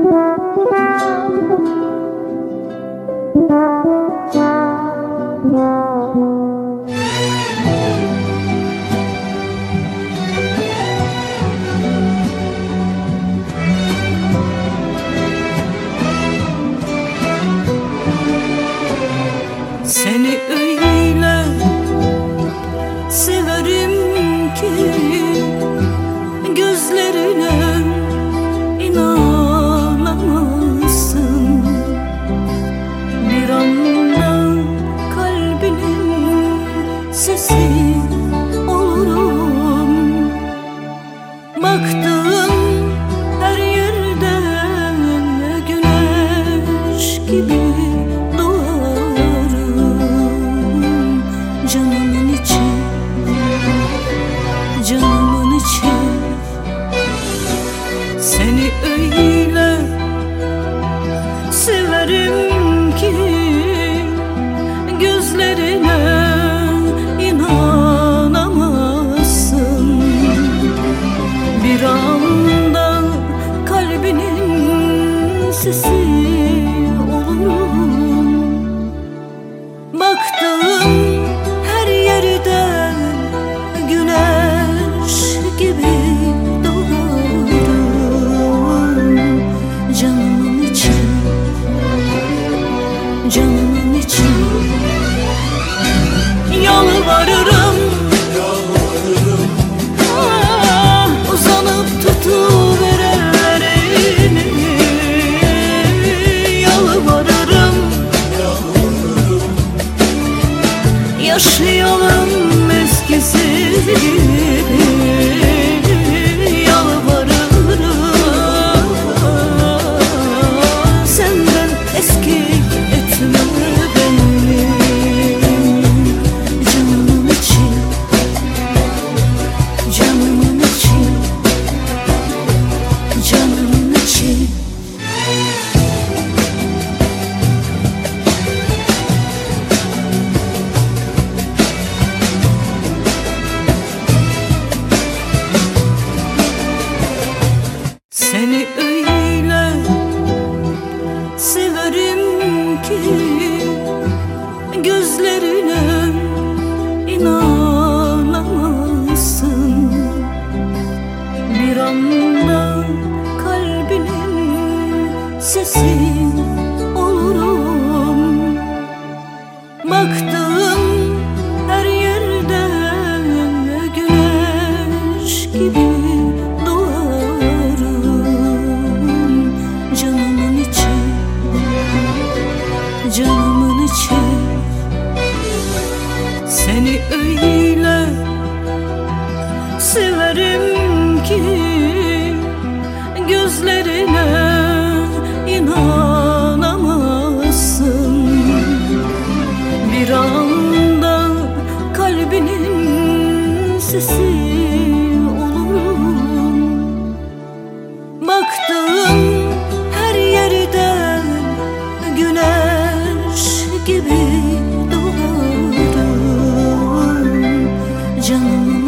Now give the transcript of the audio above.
Seni öyle severim ki gözlerine inanamazsın. Bir anda kalbinin sesi olurum. Baktığım her yerde güneş gibi canımın içi, canımın içi. Seni öyle severim ki gözlerine inanamazsın. Bir anda kalbinin sesi olurum. Baktığım her yerden güneş gibi doğarım. Canımın içi, canımın içi. Yalvarırım, yalvarırım. Uzanıp tutuver ellerini. Yalvarırım, yalvarırım. Yaşayalım eskisi gibi. Yalvarırım, senden eski etme beni. Canımın içi, canımın içi, canımın içi. Seni öyle severim ki gözlerine inanamazsın. Bir anda kalbinin sesi olurum. Baktığım her yerde güneş gibi canımın içi. Seni öyle severim ki gözlerine inanamazsın. Bir anda kalbinin sesi olurum. Baktığım her yerden güneş gibi doğarım. Canım